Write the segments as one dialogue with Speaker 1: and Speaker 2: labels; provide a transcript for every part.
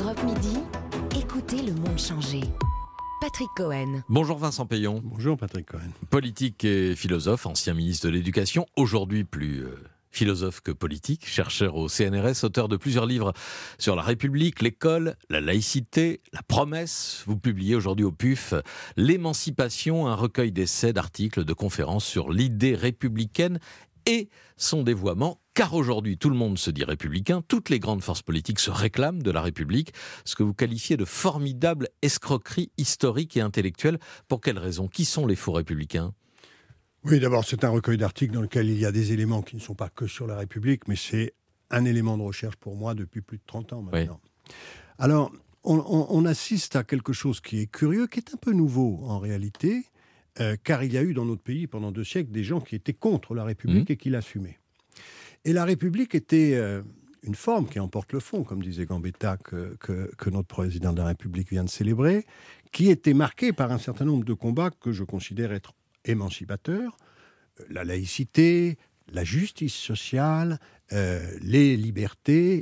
Speaker 1: Europe Midi, écoutez le monde changer. Patrick Cohen.
Speaker 2: Bonjour Vincent Payon.
Speaker 3: Bonjour Patrick Cohen.
Speaker 2: Politique et philosophe, ancien ministre de l'Éducation, aujourd'hui plus philosophe que politique, chercheur au CNRS, auteur de plusieurs livres sur la République, l'école, la laïcité, la promesse. Vous publiez aujourd'hui au PUF L'émancipation, un recueil d'essais, d'articles, de conférences sur l'idée républicaine et son dévoiement, car aujourd'hui tout le monde se dit républicain, toutes les grandes forces politiques se réclament de la République, ce que vous qualifiez de formidable escroquerie historique et intellectuelle. Pour quelles raisons ? Qui sont les faux républicains ?
Speaker 3: Oui, d'abord, c'est un recueil d'articles dans lequel il y a des éléments qui ne sont pas que sur la République, mais c'est un élément de recherche pour moi depuis plus de 30 ans maintenant. Oui. Alors, on assiste à quelque chose qui est curieux, qui est un peu nouveau en réalité, car il y a eu dans notre pays pendant 2 siècles des gens qui étaient contre la République et qui l'assumaient. Et la République était une forme qui emporte le fond, comme disait Gambetta, que notre président de la République vient de célébrer, qui était marquée par un certain nombre de combats que je considère être émancipateurs, la laïcité, la justice sociale, les libertés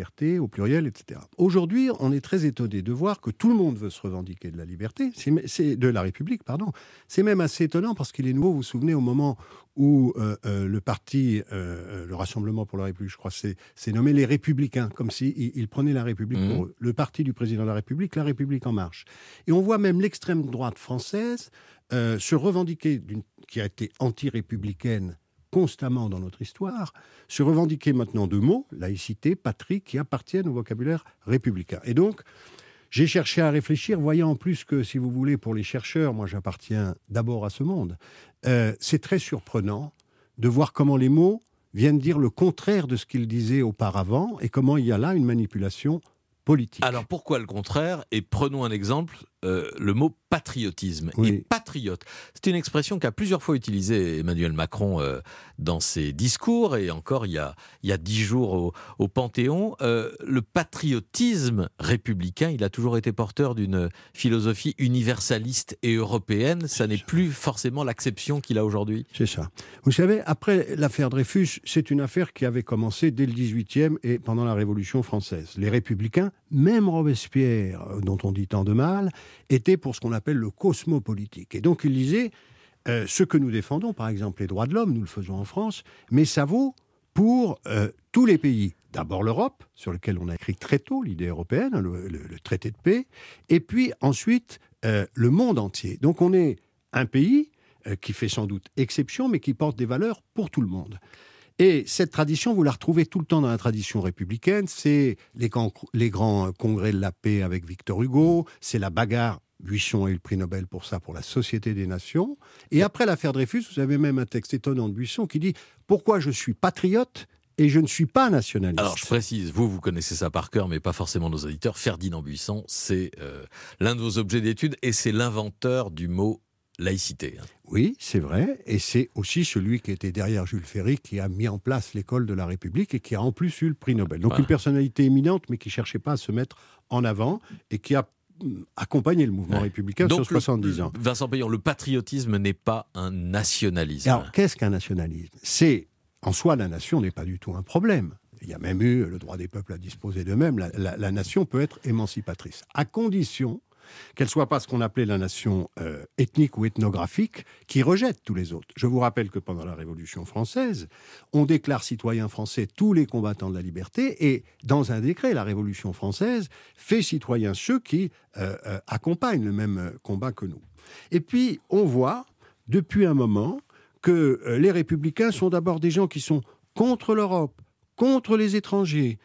Speaker 3: au pluriel, etc. Aujourd'hui, on est très étonné de voir que tout le monde veut se revendiquer de la liberté, de la République, pardon. C'est même assez étonnant parce qu'il est nouveau, vous vous souvenez, au moment où le parti, le Rassemblement pour la République, je crois, c'est nommé les Républicains, comme s'ils prenaient la République pour eux. Le parti du président de la République, la République en marche. Et on voit même l'extrême droite française se revendiquer, qui a été anti-républicaine constamment dans notre histoire, se revendiquer maintenant de mots, laïcité, patrie, qui appartiennent au vocabulaire républicain. Et donc, j'ai cherché à réfléchir, voyant en plus que, si vous voulez, pour les chercheurs, moi j'appartiens d'abord à ce monde, c'est très surprenant de voir comment les mots viennent dire le contraire de ce qu'ils disaient auparavant et comment il y a là une manipulation politique.
Speaker 2: Alors pourquoi le contraire ? Et prenons un exemple, le mot patriotisme. Oui. Et patriote, c'est une expression qu'a plusieurs fois utilisée Emmanuel Macron dans ses discours, et encore il y a 10 jours au Panthéon. Le patriotisme républicain, il a toujours été porteur d'une philosophie universaliste et européenne. Ça n'est plus forcément l'acception qu'il a aujourd'hui.
Speaker 3: C'est ça. Vous savez, après l'affaire Dreyfus, c'est une affaire qui avait commencé dès le 18e et pendant la Révolution française. Les républicains, même Robespierre, dont on dit tant de mal, était pour ce qu'on appelle le cosmopolitique. Et donc il disait, ce que nous défendons, par exemple les droits de l'homme, nous le faisons en France, mais ça vaut pour tous les pays. D'abord l'Europe, sur lequel on a écrit très tôt l'idée européenne, le traité de paix, et puis ensuite le monde entier. Donc on est un pays qui fait sans doute exception, mais qui porte des valeurs pour tout le monde. Et cette tradition, vous la retrouvez tout le temps dans la tradition républicaine. C'est les grands congrès de la paix avec Victor Hugo, c'est la bagarre. Buisson a eu le prix Nobel pour ça, pour la Société des Nations. Et après l'affaire Dreyfus, vous avez même un texte étonnant de Buisson qui dit « Pourquoi je suis patriote et je ne suis pas nationaliste ?»
Speaker 2: Alors je précise, vous connaissez ça par cœur, mais pas forcément nos auditeurs. Ferdinand Buisson, c'est l'un de vos objets d'étude et c'est l'inventeur du mot laïcité.
Speaker 3: Oui, c'est vrai, et c'est aussi celui qui était derrière Jules Ferry, qui a mis en place l'école de la République et qui a en plus eu le prix Nobel. Donc une personnalité éminente, mais qui ne cherchait pas à se mettre en avant et qui a accompagné le mouvement républicain donc sur 70 ans.
Speaker 2: Vincent Payon, le patriotisme n'est pas un nationalisme.
Speaker 3: Alors, qu'est-ce qu'un nationalisme ? C'est, en soi, la nation n'est pas du tout un problème. Il y a même eu le droit des peuples à disposer d'eux-mêmes. La nation peut être émancipatrice, à condition qu'elle ne soit pas ce qu'on appelait la nation ethnique ou ethnographique, qui rejette tous les autres. Je vous rappelle que pendant la Révolution française, on déclare citoyens français tous les combattants de la liberté, et dans un décret, la Révolution française fait citoyens ceux qui accompagnent le même combat que nous. Et puis, on voit, depuis un moment, que les républicains sont d'abord des gens qui sont contre l'Europe, contre les étrangers,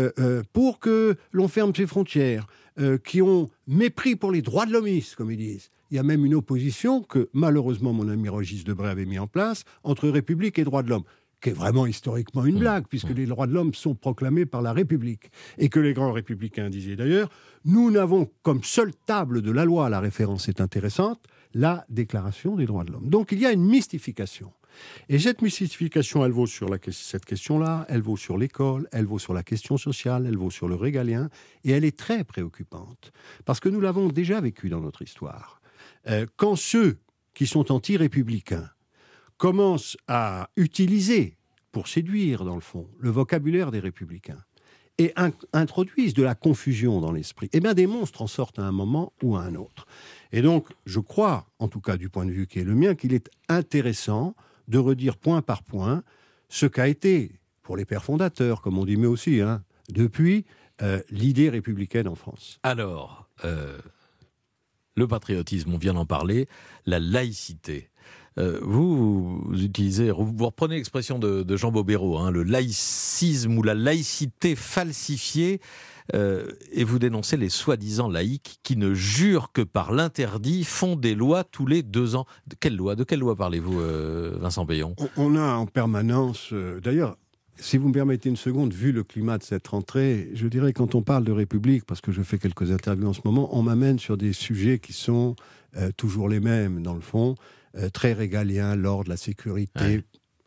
Speaker 3: pour que l'on ferme ses frontières, qui ont mépris pour les droits de l'hommisme, comme ils disent. Il y a même une opposition que, malheureusement, mon ami Régis Debray avait mis en place entre République et droits de l'homme, qui est vraiment historiquement une blague, puisque les droits de l'homme sont proclamés par la République. Et que les grands républicains disaient d'ailleurs, nous n'avons comme seule table de la loi, la référence est intéressante, la Déclaration des droits de l'homme. Donc il y a une mystification. Et cette mystification, elle vaut sur cette question-là, elle vaut sur l'école, elle vaut sur la question sociale, elle vaut sur le régalien, et elle est très préoccupante. Parce que nous l'avons déjà vécu dans notre histoire. Quand ceux qui sont anti-républicains commencent à utiliser, pour séduire dans le fond, le vocabulaire des républicains, et introduisent de la confusion dans l'esprit, eh bien des monstres en sortent à un moment ou à un autre. Et donc, je crois, en tout cas du point de vue qui est le mien, qu'il est intéressant de redire point par point ce qu'a été, pour les pères fondateurs, comme on dit, mais aussi, depuis, l'idée républicaine en France.
Speaker 2: Alors, le patriotisme, on vient d'en parler, la laïcité. Vous reprenez l'expression de Jean Bobéro, le laïcisme ou la laïcité falsifiée, et vous dénoncez les soi-disant laïcs qui ne jurent que par l'interdit, font des lois tous les 2 ans. De quelle loi parlez-vous, Vincent Peillon ?
Speaker 3: On a en permanence, d'ailleurs, si vous me permettez une seconde, vu le climat de cette rentrée, je dirais quand on parle de République, parce que je fais quelques interviews en ce moment, on m'amène sur des sujets qui sont toujours les mêmes, dans le fond, très régaliens, l'ordre, la sécurité. Ouais.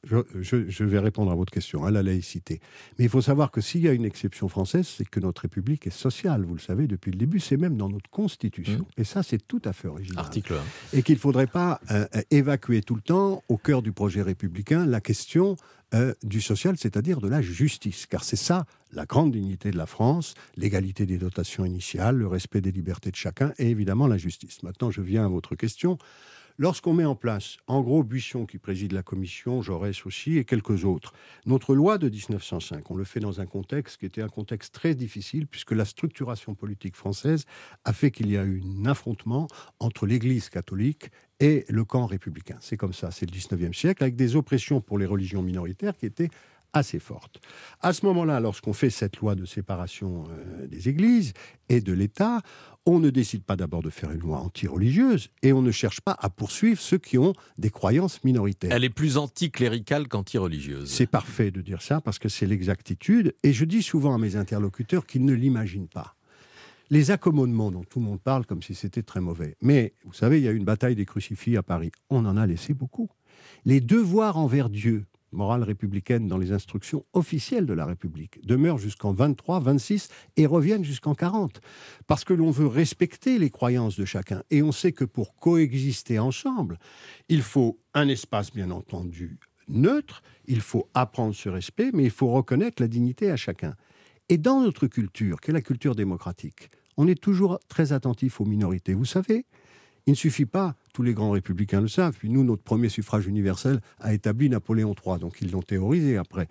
Speaker 3: Je vais répondre à votre question, la laïcité. Mais il faut savoir que s'il y a une exception française, c'est que notre République est sociale, vous le savez, depuis le début, c'est même dans notre Constitution. Et ça, c'est tout à fait original.
Speaker 2: Article 1.
Speaker 3: Et qu'il ne faudrait pas évacuer tout le temps, au cœur du projet républicain, la question du social, c'est-à-dire de la justice. Car c'est ça, la grande dignité de la France, l'égalité des dotations initiales, le respect des libertés de chacun et évidemment la justice. Maintenant, je viens à votre question. Lorsqu'on met en place, en gros, Buisson qui préside la commission, Jaurès aussi et quelques autres, notre loi de 1905, on le fait dans un contexte qui était un contexte très difficile puisque la structuration politique française a fait qu'il y a eu un affrontement entre l'Église catholique et le camp républicain. C'est comme ça, c'est le 19e siècle, avec des oppressions pour les religions minoritaires qui étaient assez forte. À ce moment-là, lorsqu'on fait cette loi de séparation des églises et de l'État, on ne décide pas d'abord de faire une loi anti-religieuse et on ne cherche pas à poursuivre ceux qui ont des croyances minoritaires.
Speaker 2: Elle est plus anticléricale qu'anti-religieuse.
Speaker 3: C'est parfait de dire ça parce que c'est l'exactitude. Et je dis souvent à mes interlocuteurs qu'ils ne l'imaginent pas. Les accommodements dont tout le monde parle comme si c'était très mauvais. Mais vous savez, il y a eu une bataille des crucifix à Paris. On en a laissé beaucoup. Les devoirs envers Dieu, morale républicaine dans les instructions officielles de la République, demeurent jusqu'en 23, 26 et reviennent jusqu'en 40. Parce que l'on veut respecter les croyances de chacun. Et on sait que pour coexister ensemble, il faut un espace bien entendu neutre, il faut apprendre ce respect, mais il faut reconnaître la dignité à chacun. Et dans notre culture, qui est la culture démocratique, on est toujours très attentif aux minorités. Vous savez, il ne suffit pas, tous les grands républicains le savent, puis nous, notre premier suffrage universel a établi Napoléon III, donc ils l'ont théorisé après.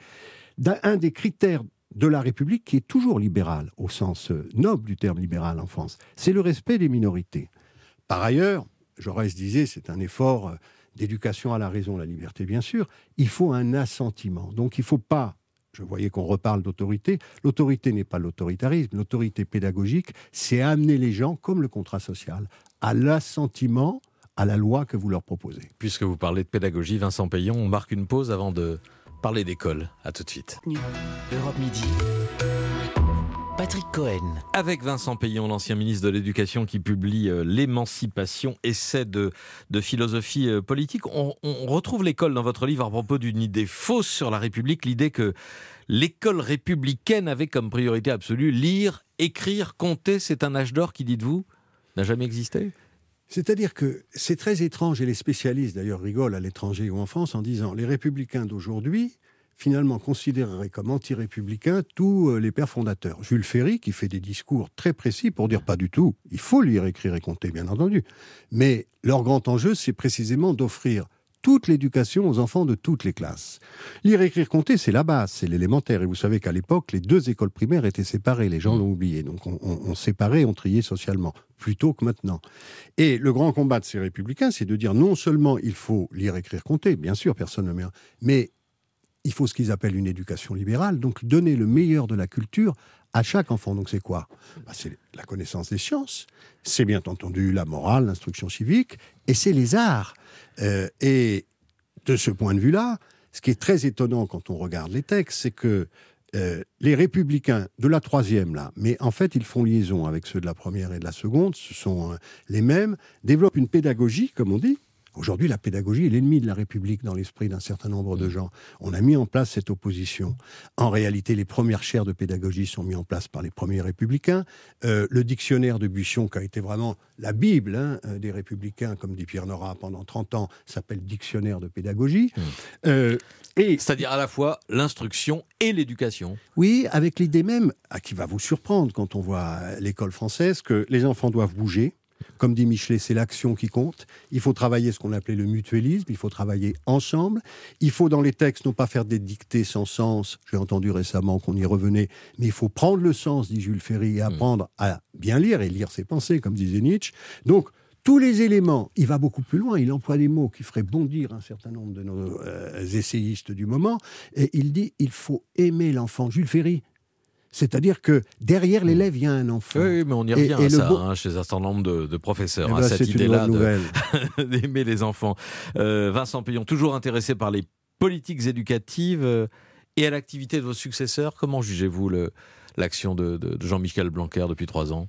Speaker 3: Un des critères de la République qui est toujours libéral, au sens noble du terme libéral en France, c'est le respect des minorités. Par ailleurs, Jaurès disait, c'est un effort d'éducation à la raison, la liberté bien sûr, il faut un assentiment. Donc il ne faut pas, je voyais qu'on reparle d'autorité, l'autorité n'est pas l'autoritarisme, l'autorité pédagogique, c'est amener les gens, comme le contrat social, à l'assentiment à la loi que vous leur proposez.
Speaker 2: Puisque vous parlez de pédagogie, Vincent Peillon, on marque une pause avant de parler d'école. À tout de suite.
Speaker 1: Europe Midi. Patrick Cohen.
Speaker 2: Avec Vincent Peillon, l'ancien ministre de l'Éducation qui publie L'émancipation, essai de philosophie politique. On retrouve l'école dans votre livre à propos d'une idée fausse sur la République, l'idée que l'école républicaine avait comme priorité absolue lire, écrire, compter. C'est un âge d'or qui, dites-vous, n'a jamais existé ?
Speaker 3: C'est-à-dire que c'est très étrange, et les spécialistes d'ailleurs rigolent à l'étranger ou en France en disant les républicains d'aujourd'hui finalement considéreraient comme anti-républicains tous les pères fondateurs. Jules Ferry, qui fait des discours très précis pour dire pas du tout, il faut lire, écrire et compter, bien entendu. Mais leur grand enjeu, c'est précisément d'offrir toute l'éducation aux enfants de toutes les classes. Lire, écrire, compter, c'est la base, c'est l'élémentaire. Et vous savez qu'à l'époque, les 2 écoles primaires étaient séparées, les gens l'ont oublié. Donc on séparait, on triait socialement, plus tôt que maintenant. Et le grand combat de ces républicains, c'est de dire non seulement il faut lire, écrire, compter, bien sûr, personne ne met, mais il faut ce qu'ils appellent une éducation libérale, donc donner le meilleur de la culture à chaque enfant. Donc c'est quoi ? C'est la connaissance des sciences, c'est bien entendu la morale, l'instruction civique, et c'est les arts. Et de ce point de vue-là, ce qui est très étonnant quand on regarde les textes, c'est que les républicains de la 3e, là, mais en fait ils font liaison avec ceux de la 1re et de la 2e, ce sont les mêmes, développent une pédagogie, comme on dit, Aujourd'hui, la pédagogie est l'ennemi de la République dans l'esprit d'un certain nombre de gens. On a mis en place cette opposition. En réalité, les premières chaires de pédagogie sont mises en place par les premiers républicains. Le dictionnaire de Buisson, qui a été vraiment la Bible des républicains, comme dit Pierre Nora pendant 30 ans, s'appelle Dictionnaire de pédagogie.
Speaker 2: C'est-à-dire à la fois l'instruction et l'éducation.
Speaker 3: Oui, avec l'idée même, qui va vous surprendre quand on voit l'école française, que les enfants doivent bouger. Comme dit Michelet, c'est l'action qui compte. Il faut travailler ce qu'on appelait le mutualisme, il faut travailler ensemble. Il faut, dans les textes, non pas faire des dictées sans sens. J'ai entendu récemment qu'on y revenait, mais il faut prendre le sens, dit Jules Ferry, et apprendre à bien lire et lire ses pensées, comme disait Nietzsche. Donc, tous les éléments, il va beaucoup plus loin, il emploie des mots qui feraient bondir un certain nombre de nos essayistes du moment, et il dit, il faut aimer l'enfant. Jules Ferry. C'est-à-dire que derrière l'élève, il y a un enfant.
Speaker 2: Oui, mais on y revient à ça, chez un certain nombre de professeurs, à cette idée-là d'aimer les enfants. Vincent Peillon, toujours intéressé par les politiques éducatives et à l'activité de vos successeurs. Comment jugez-vous l'action de Jean-Michel Blanquer depuis 3 ans ?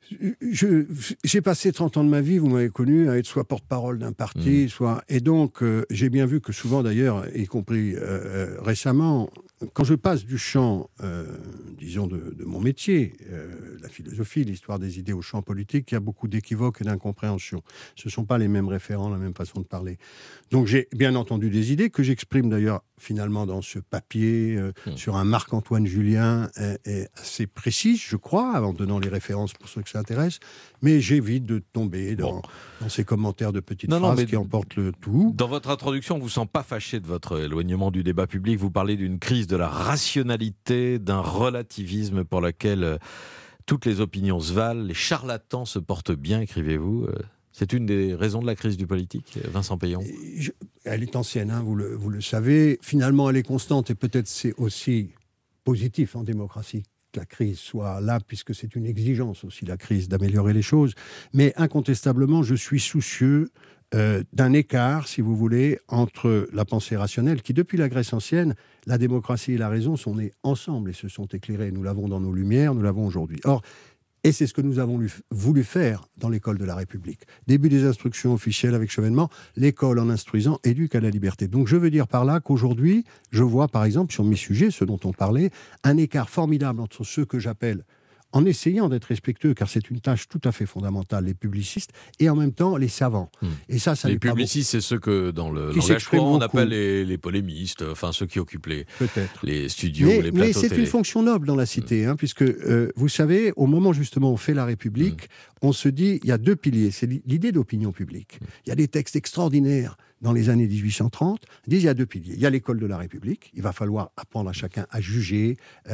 Speaker 3: J'ai passé 30 ans de ma vie, vous m'avez connu, à être soit porte-parole d'un parti, soit... Et donc, j'ai bien vu que souvent, d'ailleurs, y compris récemment, quand je passe du champ, disons, de mon métier, la philosophie, l'histoire des idées au champ politique, il y a beaucoup d'équivoques et d'incompréhensions. Ce ne sont pas les mêmes référents, la même façon de parler. Donc, j'ai bien entendu des idées que j'exprime d'ailleurs finalement dans ce papier, sur un Marc-Antoine Julien, assez précis, je crois, en donnant les références pour ceux que ça intéresse, mais j'évite de tomber dans ces commentaires de petites phrases qui emportent le tout.
Speaker 2: Dans votre introduction, on ne vous sent pas fâché de votre éloignement du débat public. Vous parlez d'une crise de la rationalité, d'un relativisme pour lequel toutes les opinions se valent, les charlatans se portent bien, écrivez-vous. C'est une des raisons de la crise du politique, Vincent Peillon.
Speaker 3: Elle est ancienne, vous le savez. Finalement, elle est constante et peut-être c'est aussi positif en démocratie que la crise soit là, puisque c'est une exigence aussi, la crise, d'améliorer les choses. Mais incontestablement, je suis soucieux d'un écart, si vous voulez, entre la pensée rationnelle, qui depuis la Grèce ancienne, la démocratie et la raison sont nées ensemble et se sont éclairées. Nous l'avons dans nos Lumières, nous l'avons aujourd'hui. Or, et c'est ce que nous avons voulu faire dans l'école de la République. Début des instructions officielles avec Chevènement, l'école en instruisant éduque à la liberté. Donc je veux dire par là qu'aujourd'hui, je vois par exemple sur mes sujets, ceux dont on parlait, un écart formidable entre ceux que j'appelle, en essayant d'être respectueux, car c'est une tâche tout à fait fondamentale, les publicistes, et en même temps les savants. Et ça
Speaker 2: les publicistes, c'est ceux que dans le langage courant on appelle les polémistes, enfin ceux qui occupent les studios, les plateaux
Speaker 3: mais c'est
Speaker 2: télé.
Speaker 3: une fonction noble dans la cité, puisque vous savez, au moment justement où on fait la République, on se dit, il y a 2 piliers, c'est l'idée d'opinion publique. Il y a des textes extraordinaires dans les années 1830, disent il y a 2 piliers. Il y a l'école de la République, il va falloir apprendre à chacun à juger,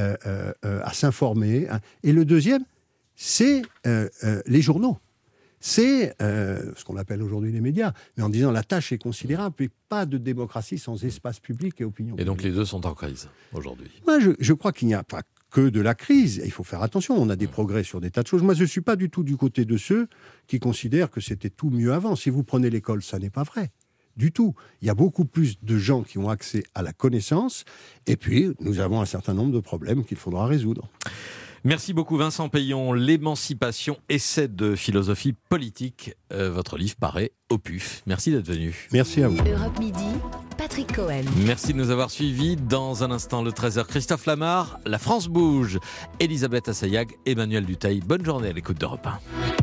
Speaker 3: à s'informer. Et le deuxième, c'est les journaux. C'est ce qu'on appelle aujourd'hui les médias. Mais en disant la tâche est considérable, puis pas de démocratie sans espace public et opinion publique.
Speaker 2: Et donc les deux sont en crise aujourd'hui.
Speaker 3: Moi, je crois qu'il n'y a pas que de la crise. Il faut faire attention, on a des progrès sur des tas de choses. Moi, je ne suis pas du tout du côté de ceux qui considèrent que c'était tout mieux avant. Si vous prenez l'école, ça n'est pas vrai. Du tout. Il y a beaucoup plus de gens qui ont accès à la connaissance. Et puis, nous avons un certain nombre de problèmes qu'il faudra résoudre.
Speaker 2: Merci beaucoup Vincent Peillon. L'émancipation, essai de philosophie politique. Votre livre paraît au PUF. Merci d'être venu.
Speaker 3: Merci à vous.
Speaker 1: Europe Midi, Patrick Cohen.
Speaker 2: Merci de nous avoir suivis. Dans un instant, le 13h, Christophe Lamar. La France bouge. Elisabeth Assayag, Emmanuel Dutheil. Bonne journée à l'écoute d'Europe 1.